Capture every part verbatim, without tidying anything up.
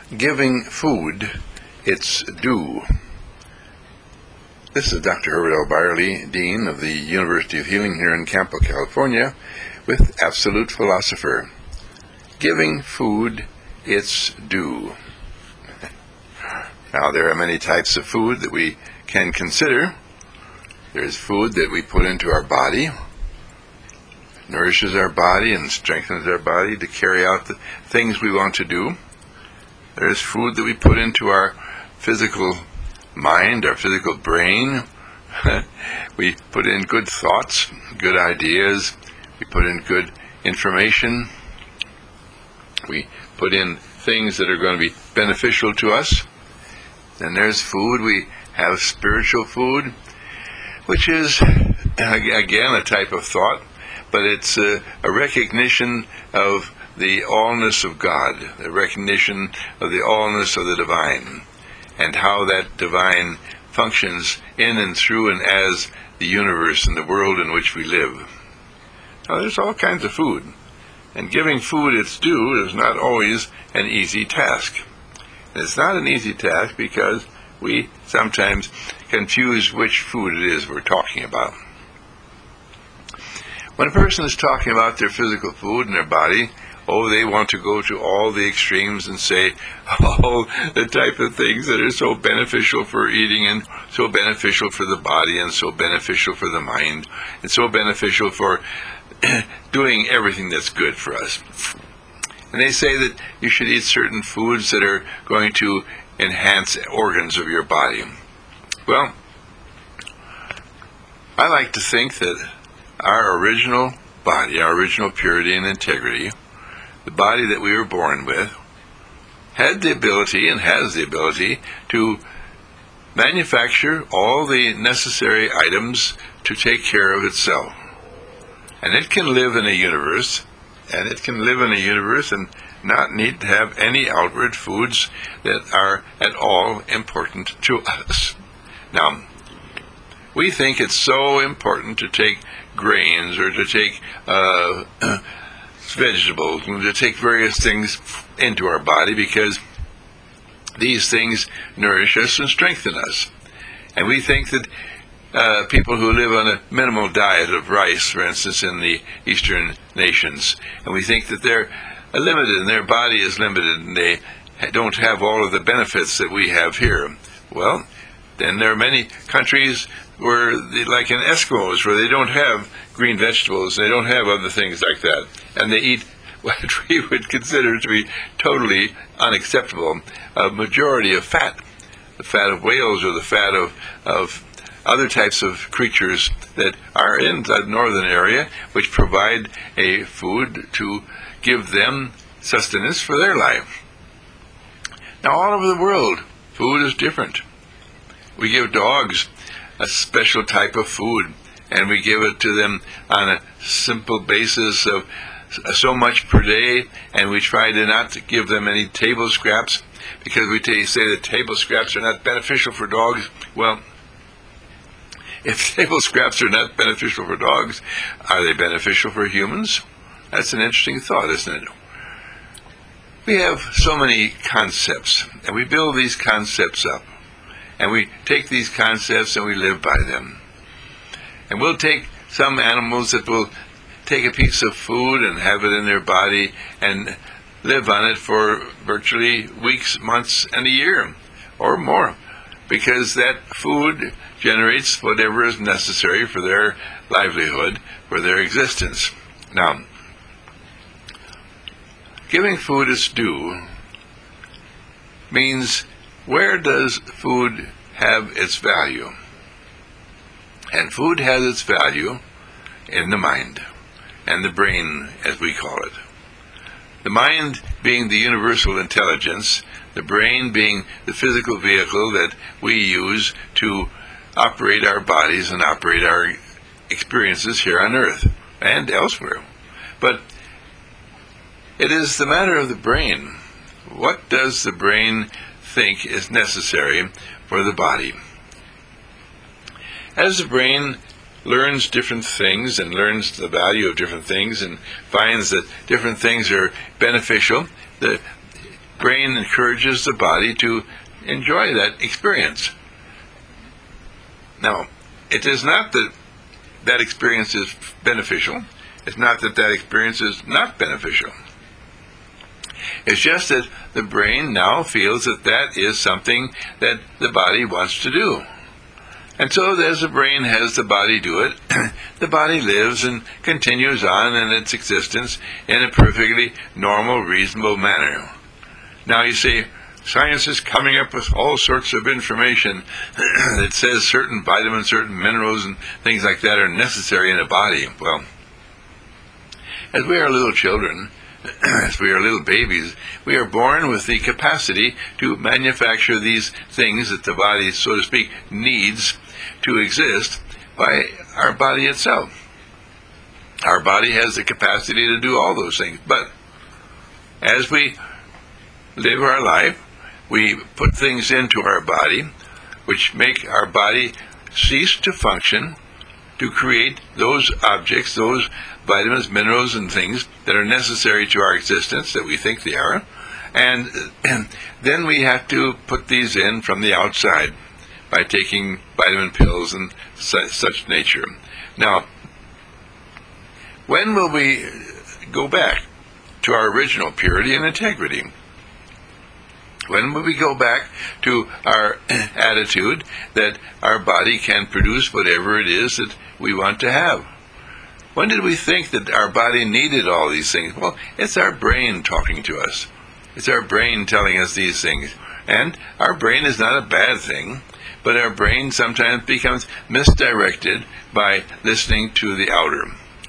Giving food its due. This is Doctor Herbert L. Byerly, Dean of the University of Healing here in Campo, California, with Absolute Philosopher. Giving food its due. Now, there are many types of food that we can consider. There's food that we put into our body. It nourishes our body and strengthens our body to carry out the things we want to do. There's food that we put into our physical mind, our physical brain. We put in good thoughts, good ideas. We put in good information. We put in things that are going to be beneficial to us. Then there's food. We have spiritual food, which is, again, a type of thought, but it's a, a recognition of the allness of God, the recognition of the allness of the divine, and how that divine functions in and through and as the universe and the world in which we live. Now, there's all kinds of food, and giving food its due is not always an easy task. And it's not an easy task because we sometimes confuse which food it is we're talking about. When a person is talking about their physical food in their body, oh, they want to go to all the extremes and say, oh, the type of things that are so beneficial for eating and so beneficial for the body and so beneficial for the mind and so beneficial for doing everything that's good for us. And they say that you should eat certain foods that are going to enhance organs of your body. Well, I like to think that our original body, our original purity and integrity, the body that we were born with, had the ability and has the ability to manufacture all the necessary items to take care of itself. And it can live in a universe, and it can live in a universe and not need to have any outward foods that are at all important to us. Now, we think it's so important to take grains or to take uh, vegetables, and to take various things into our body because these things nourish us and strengthen us. And we think that uh, people who live on a minimal diet of rice, for instance, in the Eastern nations, and we think that they're limited and their body is limited and they don't have all of the benefits that we have here. Well, then there are many countries where, they, like in Eskimos, where they don't have green vegetables, they don't have other things like that, and they eat what we would consider to be totally unacceptable, a majority of fat, the fat of whales or the fat of, of other types of creatures that are in the northern area, which provide a food to give them sustenance for their life. Now, all over the world, food is different. We give dogs a special type of food, and we give it to them on a simple basis of so much per day, and we try to not to give them any table scraps because we t- say that table scraps are not beneficial for dogs. Well, if table scraps are not beneficial for dogs, are they beneficial for humans? That's an interesting thought, isn't it? We have so many concepts, and we build these concepts up. And we take these concepts and we live by them. And we'll take some animals that will take a piece of food and have it in their body and live on it for virtually weeks, months, and a year or more, because that food generates whatever is necessary for their livelihood, for their existence. Now, giving food its due means, where does food have its value? And food has its value in the mind, and the brain, as we call it. The mind being the universal intelligence, the brain being the physical vehicle that we use to operate our bodies and operate our experiences here on earth and elsewhere. But it is the matter of the brain. What does the brain think is necessary for the body? As the brain learns different things and learns the value of different things and finds that different things are beneficial, the brain encourages the body to enjoy that experience. Now, it is not that that experience is beneficial. It's not that that experience is not beneficial. It's just that the brain now feels that that is something that the body wants to do. And so as the brain has the body do it, the body lives and continues on in its existence in a perfectly normal, reasonable manner. Now you say, science is coming up with all sorts of information that says certain vitamins, certain minerals, and things like that are necessary in a body. Well, as we are little children, as we are little babies, we are born with the capacity to manufacture these things that the body, so to speak, needs to exist by our body itself. Our body has the capacity to do all those things. But as we live our life, we put things into our body which make our body cease to function to create those objects, those vitamins, minerals, and things that are necessary to our existence, that we think they are. And, and then we have to put these in from the outside by taking vitamin pills and su- such nature. Now, when will we go back to our original purity and integrity? When will we go back to our attitude that our body can produce whatever it is that we want to have? When did we think that our body needed all these things? Well, it's our brain talking to us. It's our brain telling us these things. And our brain is not a bad thing, but our brain sometimes becomes misdirected by listening to the outer.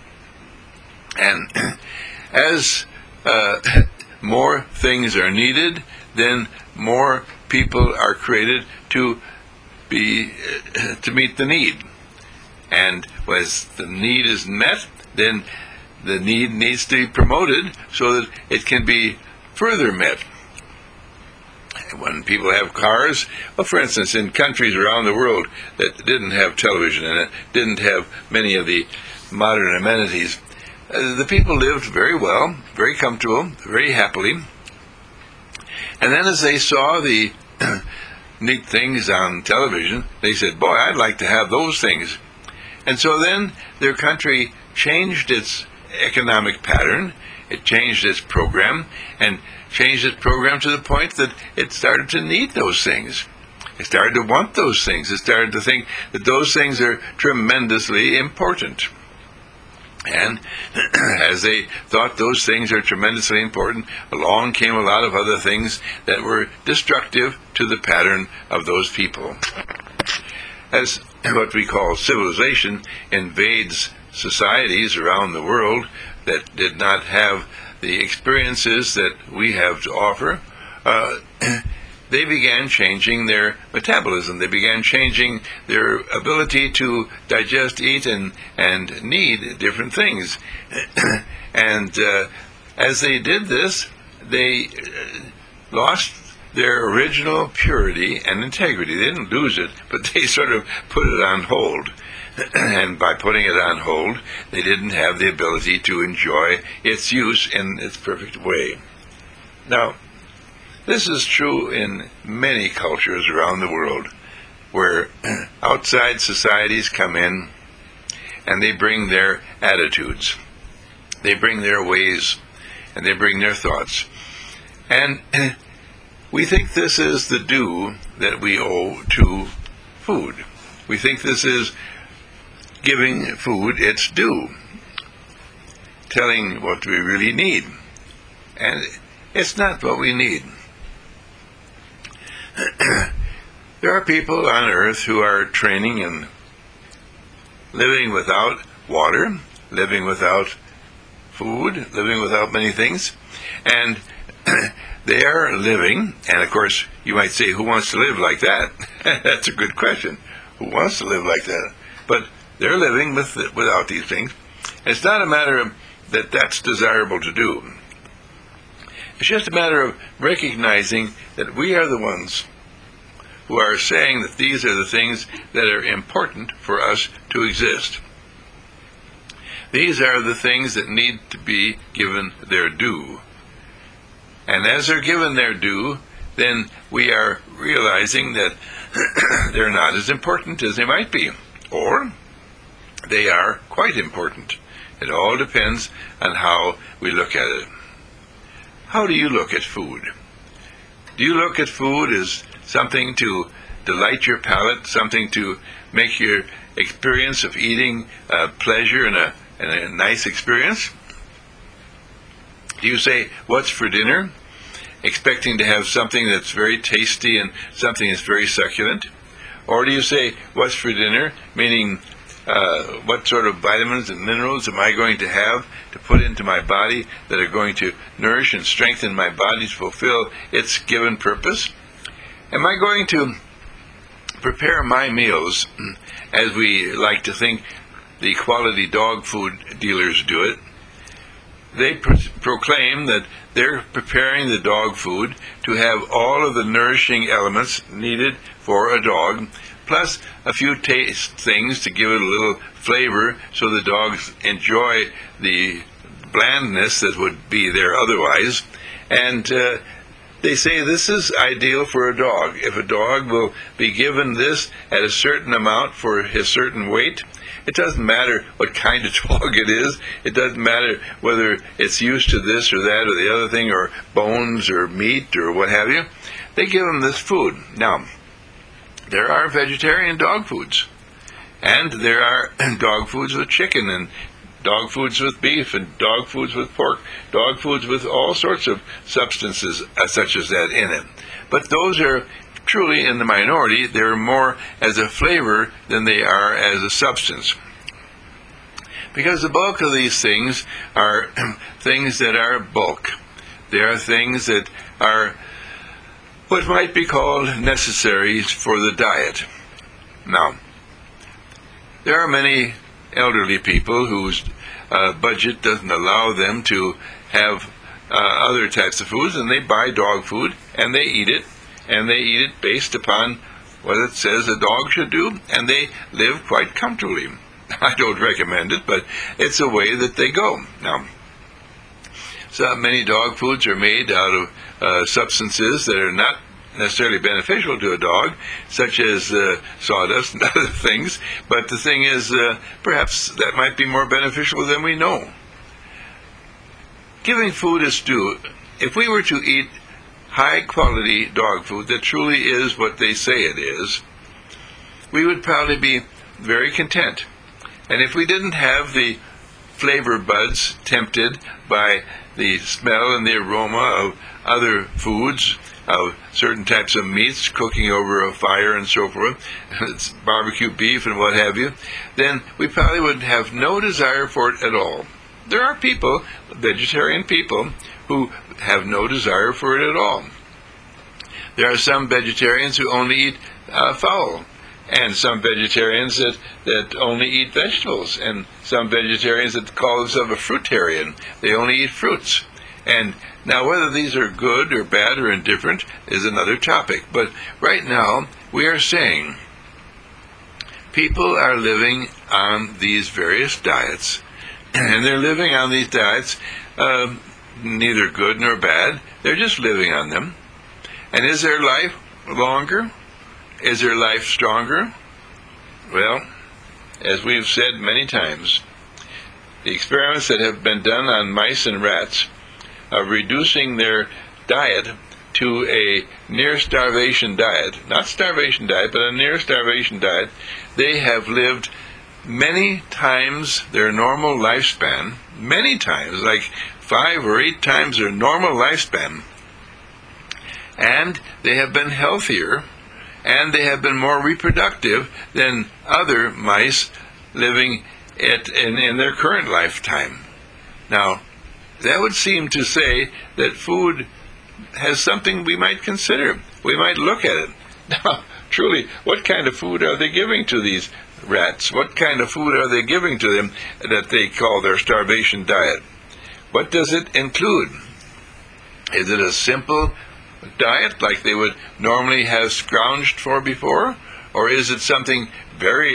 And as uh, more things are needed, then more people are created to be uh, to meet the need. And as the need is met, then the need needs to be promoted so that it can be further met. When people have cars, well, for instance, in countries around the world that didn't have television in it, didn't have many of the modern amenities, uh, the people lived very well, very comfortable, very happily. And then as they saw the neat things on television, they said, boy, I'd like to have those things. And so then their country changed its economic pattern, it changed its program, and changed its program to the point that it started to need those things. It started to want those things. It started to think that those things are tremendously important. And as they thought those things are tremendously important, along came a lot of other things that were destructive to the pattern of those people. As what we call civilization invades societies around the world that did not have the experiences that we have to offer, uh, they began changing their metabolism. They began changing their ability to digest, eat, and, and need different things. And uh, as they did this, they uh, lost their original purity and integrity. They didn't lose it, but they sort of put it on hold. And by putting it on hold, they didn't have the ability to enjoy its use in its perfect way. Now, this is true in many cultures around the world, where outside societies come in and they bring their attitudes, they bring their ways, and they bring their thoughts. And we think this is the due that we owe to food. We think this is giving food its due, telling what we really need. And it's not what we need. There are people on earth who are training in living without water, living without food, living without many things, and they are living, and of course you might say, who wants to live like that? That's a good question. Who wants to live like that? But they're living with without these things. It's not a matter of that that's desirable to do. It's just a matter of recognizing that we are the ones who are saying that these are the things that are important for us to exist. These are the things that need to be given their due. And as they're given their due, then we are realizing that they're not as important as they might be, or they are quite important. It all depends on how we look at it. How do you look at food? Do you look at food as something to delight your palate, something to make your experience of eating uh, pleasure and a, and a nice experience? Do you say, what's for dinner? Expecting to have something that's very tasty and something that's very succulent? Or do you say, what's for dinner? Meaning, uh, what sort of vitamins and minerals am I going to have to put into my body that are going to nourish and strengthen my body to fulfill its given purpose? Am I going to prepare my meals as we like to think the quality dog food dealers do it? They pro- proclaim that they're preparing the dog food to have all of the nourishing elements needed for a dog, plus a few taste things to give it a little flavor so the dogs enjoy the blandness that would be there otherwise. And uh, they say this is ideal for a dog. If a dog will be given this at a certain amount for his certain weight, it doesn't matter what kind of dog it is. It doesn't matter whether it's used to this or that or the other thing, or bones or meat or what have you. They give them this food. Now, there are vegetarian dog foods, and there are dog foods with chicken, and dog foods with beef, and dog foods with pork, dog foods with all sorts of substances uh, such as that in it. But those are truly in the minority. They're more as a flavor than they are as a substance. Because the bulk of these things are things that are bulk. They are things that are what might be called necessaries for the diet. Now, there are many elderly people whose uh, budget doesn't allow them to have uh, other types of foods, and they buy dog food, and they eat it, and they eat it based upon what it says a dog should do, and they live quite comfortably. I don't recommend it, but it's a way that they go. Now, so many dog foods are made out of uh, substances that are not necessarily beneficial to a dog, such as uh, sawdust and other things, but the thing is, uh, perhaps that might be more beneficial than we know. Giving food its due, if we were to eat high-quality dog food that truly is what they say it is, we would probably be very content. And if we didn't have the flavor buds tempted by the smell and the aroma of other foods, of certain types of meats cooking over a fire and so forth, barbecue beef and what have you, then we probably would have no desire for it at all. There are people, vegetarian people, who have no desire for it at all. There are some vegetarians who only eat uh, fowl, and some vegetarians that, that only eat vegetables, and some vegetarians that call themselves a fruitarian. They only eat fruits. And now whether these are good or bad or indifferent is another topic. But right now we are saying people are living on these various diets, and they're living on these diets uh, neither good nor bad. They're just living on them. And is their life longer? Is their life stronger? Well, as we've said many times, the experiments that have been done on mice and rats of reducing their diet to a near starvation diet, not starvation diet, but a near starvation diet, they have lived many times their normal lifespan, many times, like five or eight times their normal lifespan, and they have been healthier, and they have been more reproductive than other mice living at, in, in their current lifetime. Now, that would seem to say that food has something we might consider. We might look at it. Now, truly, what kind of food are they giving to these rats? What kind of food are they giving to them that they call their starvation diet? What does it include? Is it a simple diet like they would normally have scrounged for before? Or is it something very,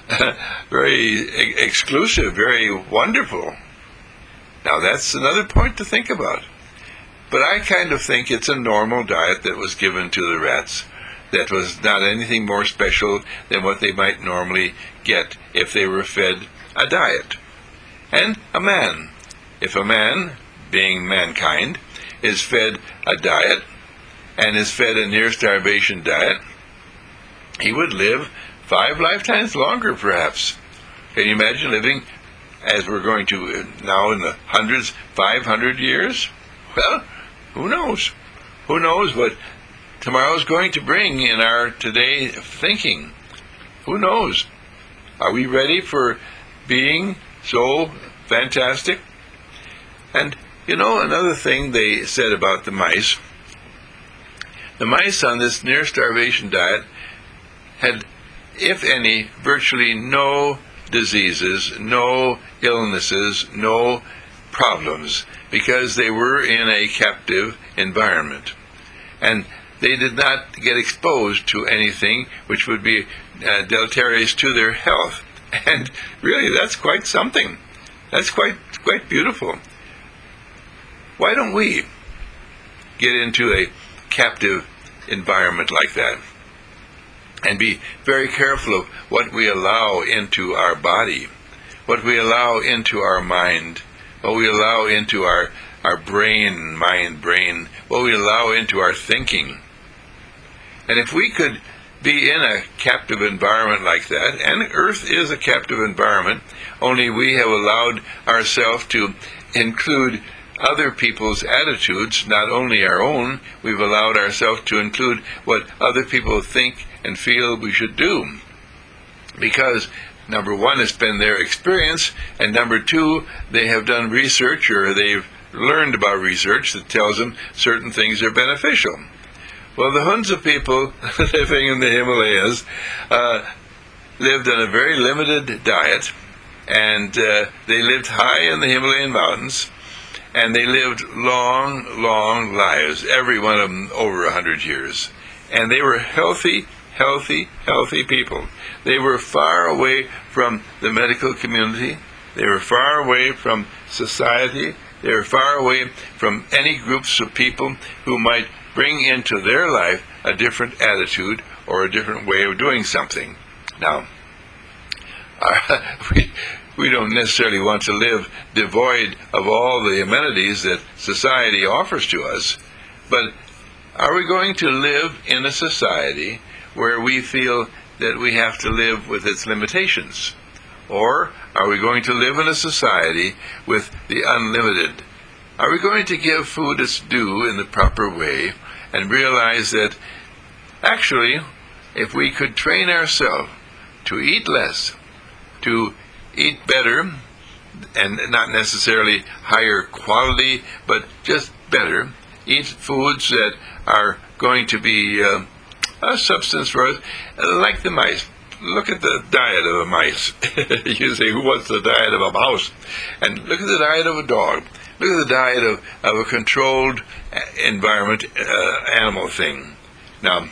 very exclusive, very wonderful? Now that's another point to think about. But I kind of think it's a normal diet that was given to the rats, that was not anything more special than what they might normally get if they were fed a diet. And a man, if a man, being mankind, is fed a diet, and is fed a near-starvation diet, he would live five lifetimes longer, perhaps. Can you imagine living, as we're going to now in the hundreds, five hundred years? Well, who knows? Who knows what tomorrow's going to bring in our today thinking? Who knows? Are we ready for being so fantastic? And, you know, another thing they said about the mice, the mice on this near-starvation diet had, if any, virtually no diseases, no illnesses, no problems, because they were in a captive environment. And they did not get exposed to anything which would be uh, deleterious to their health. And really, that's quite something. That's quite, quite beautiful. Why don't we get into a captive environment like that and be very careful of what we allow into our body, what we allow into our mind, what we allow into our, our brain, mind, brain, what we allow into our thinking. And if we could be in a captive environment like that, and Earth is a captive environment, only we have allowed ourselves to include other people's attitudes, not only our own. We've allowed ourselves to include what other people think and feel we should do. Because, number one, it's been their experience, and number two, they have done research, or they've learned about research that tells them certain things are beneficial. Well, the Hunza people living in the Himalayas uh, lived on a very limited diet, and uh, they lived high in the Himalayan mountains, and they lived long, long lives, every one of them over a hundred years. And they were healthy, healthy, healthy people. They were far away from the medical community. They were far away from society. They were far away from any groups of people who might bring into their life a different attitude or a different way of doing something. Now, our, we, we don't necessarily want to live devoid of all the amenities that society offers to us, but are we going to live in a society where we feel that we have to live with its limitations? Or are we going to live in a society with the unlimited? Are we going to give food its due in the proper way and realize that actually, if we could train ourselves to eat less, to eat better, and not necessarily higher quality, but just better, eat foods that are going to be uh, a substance for us, like the mice. Look at the diet of a mice. You say, who wants the diet of a mouse? And look at the diet of a dog. Look at the diet of, of a controlled environment uh, animal thing. Now,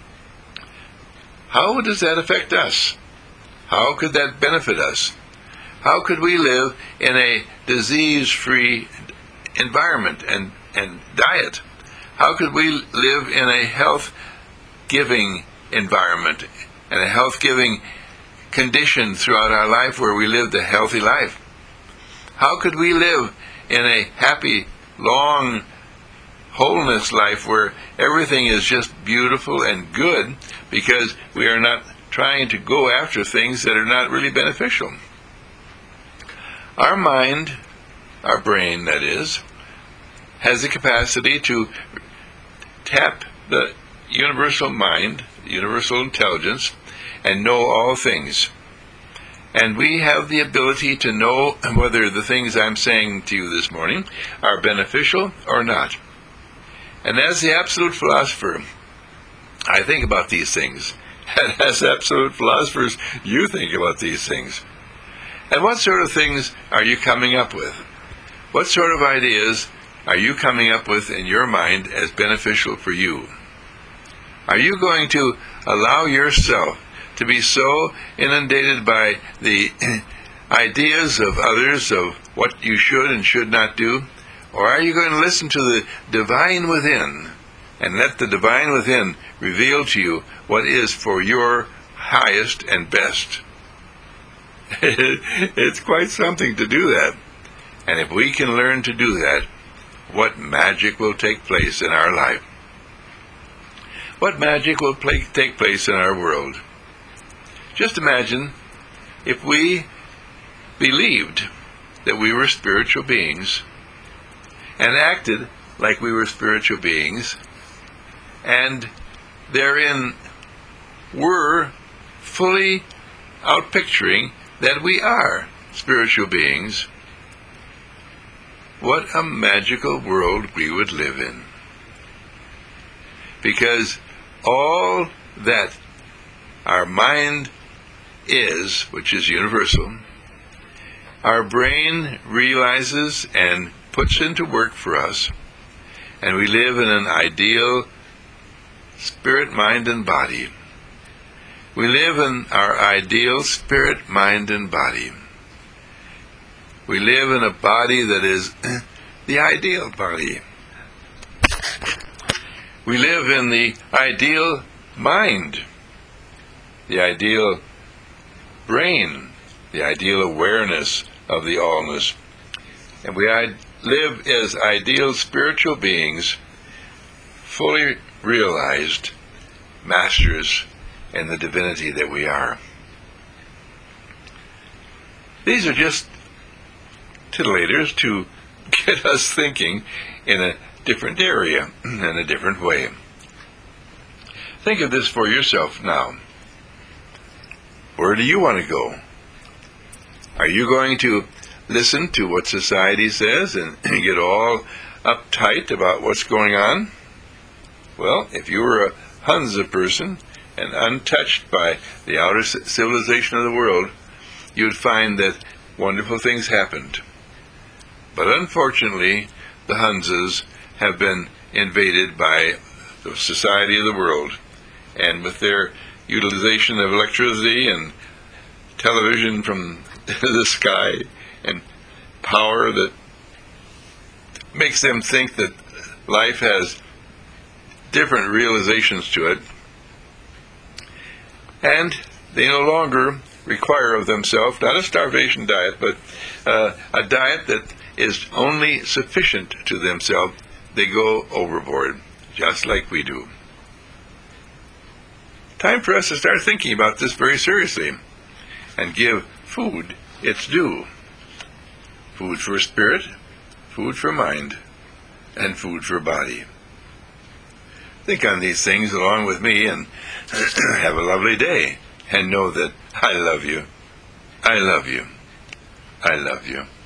how does that affect us? How could that benefit us? How could we live in a disease-free environment and, and diet? How could we live in a health-giving environment and a health-giving condition throughout our life where we lived a healthy life? How could we live in a happy, long, wholeness life where everything is just beautiful and good because we are not trying to go after things that are not really beneficial? Our mind, our brain, that is, has the capacity to tap the universal mind, universal intelligence, and know all things. And we have the ability to know whether the things I'm saying to you this morning are beneficial or not. And as the absolute philosopher, I think about these things. And as absolute philosophers, you think about these things. And what sort of things are you coming up with? What sort of ideas are you coming up with in your mind as beneficial for you? Are you going to allow yourself to be so inundated by the ideas of others of what you should and should not do? Or are you going to listen to the divine within and let the divine within reveal to you what is for your highest and best? It's quite something to do that. And if we can learn to do that, what magic will take place in our life? What magic will play, take place in our world? Just imagine if we believed that we were spiritual beings and acted like we were spiritual beings, and therein were fully outpicturing that we are spiritual beings. What a magical world we would live in. Because all that our mind is, which is universal, our brain realizes and puts into work for us, and we live in an ideal spirit, mind, and body. We live in our ideal spirit, mind, and body. We live in a body that is the ideal body. We live in the ideal mind, the ideal brain, the ideal awareness of the allness. And we live as ideal spiritual beings, fully realized masters in the divinity that we are. These are just titillations to get us thinking in a different area, in a different way. Think of this for yourself now. Where do you want to go? Are you going to listen to what society says and get all uptight about what's going on? Well, if you were a Hunza person and untouched by the outer civilization of the world, you would find that wonderful things happened. But unfortunately, the Hunzas have been invaded by the society of the world, and with their utilization of electricity and television from the sky and power that makes them think that life has different realizations to it, and they no longer require of themselves not a starvation diet, but uh, a diet that is only sufficient to themselves. They go overboard, just like we do. Time for us to start thinking about this very seriously and give food its due. Food for spirit, food for mind, and food for body. Think on these things along with me and have a lovely day, and know that I love you. I love you. I love you.